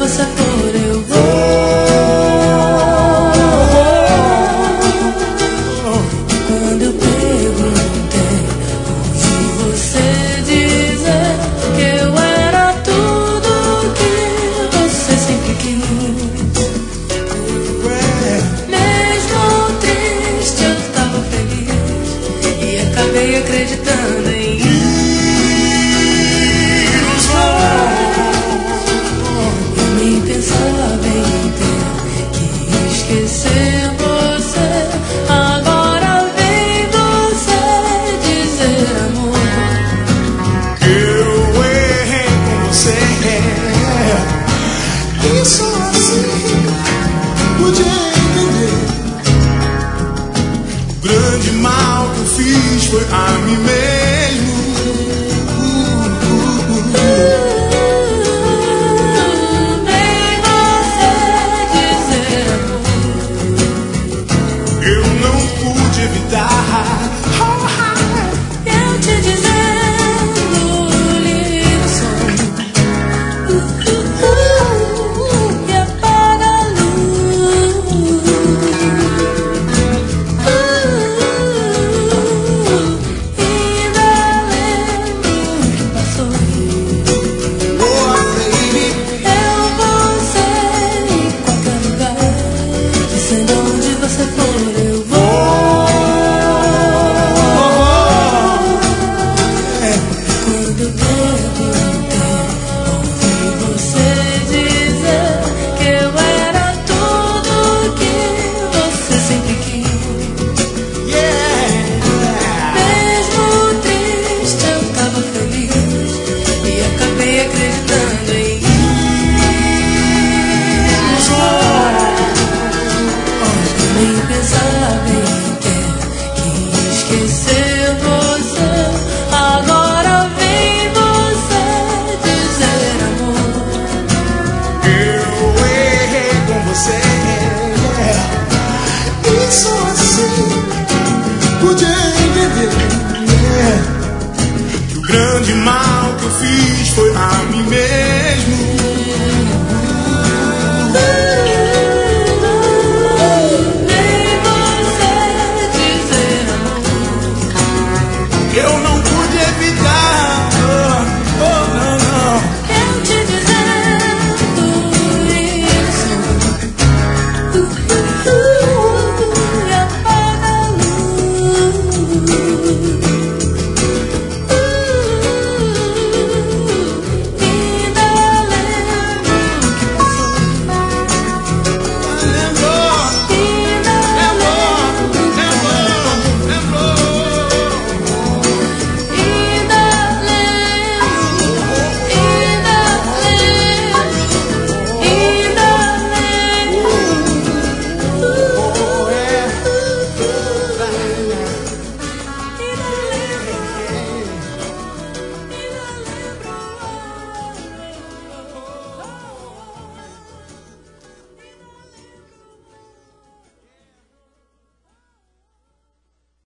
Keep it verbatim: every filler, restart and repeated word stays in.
você for, eu vou. Quando eu perguntei, ouvi você dizer que eu era tudo que você sempre quis. Mesmo triste, eu tava feliz e acabei acreditando em pensava em ter que esquecer você. Agora vem você dizer, amor, eu errei com você. Isso assim podia entender. O grande mal que eu fiz foi a mim mesmo. uh, uh, uh, uh. Eu te dizendo, liga o som uh, uh, uh, e apaga a luz. uh, uh, Ainda lembro o que passou. Oh, baby. Eu vou ser em qualquer lugar, dizendo onde você for, eu vou. Quando eu perguntei, ouvi você dizer que eu era tudo que você sempre quis. Mesmo triste, eu tava feliz e acabei acreditando em isso. Nem pensava em ter que esquecer